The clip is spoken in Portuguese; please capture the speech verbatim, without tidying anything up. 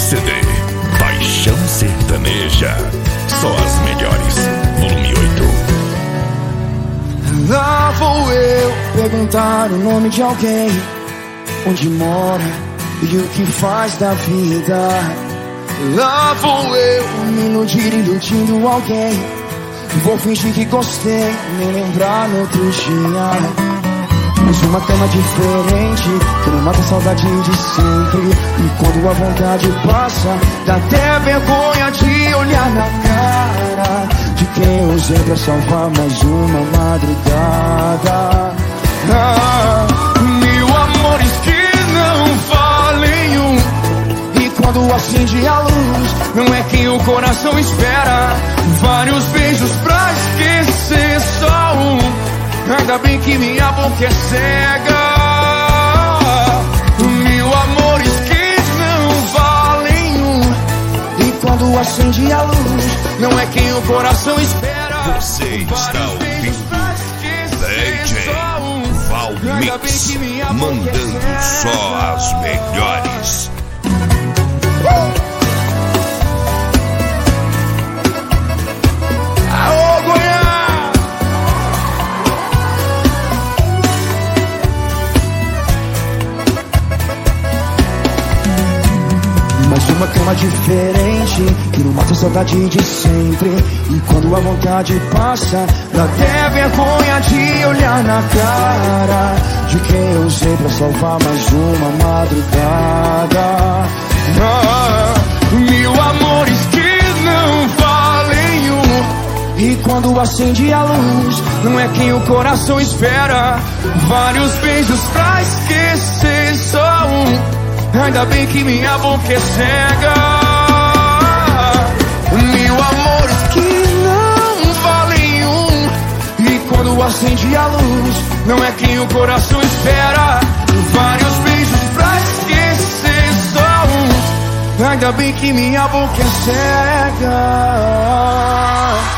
C D Paixão Sertaneja, só as melhores, volume oito. Lá vou eu perguntar o nome de alguém, onde mora e o que faz da vida. Lá vou eu me iludir iludindo alguém. Vou fingir que gostei, nem lembrar no outro dia. Mas uma cama diferente, que não mata a saudade de sempre. E quando a vontade passa, dá até vergonha de olhar na cara de quem eu usei pra salvar mais uma madrugada. Ah, mil amores que não valem um. E quando acende a luz, não é quem o coração espera. Vários beijos pra esquecer só um. Ainda bem que minha boca é cega. Mil amores que não valem um. E quando acende a luz, não é quem o coração espera. Você está ouvindo D J Valmix, mandando só as melhores. Mas uma cama diferente, que não mata a saudade de sempre. E quando a vontade passa, dá até vergonha de olhar na cara de quem eu usei pra salvar mais uma madrugada. Ah, mil amores que não valem um. E quando acende a luz, não é quem o coração espera. Vários beijos pra esquecer só um. Ainda bem que minha boca é cega. Mil amores que não valem um. E quando acende a luz, não é quem o coração espera. Vários beijos pra esquecer só um. Ainda bem que minha boca é cega.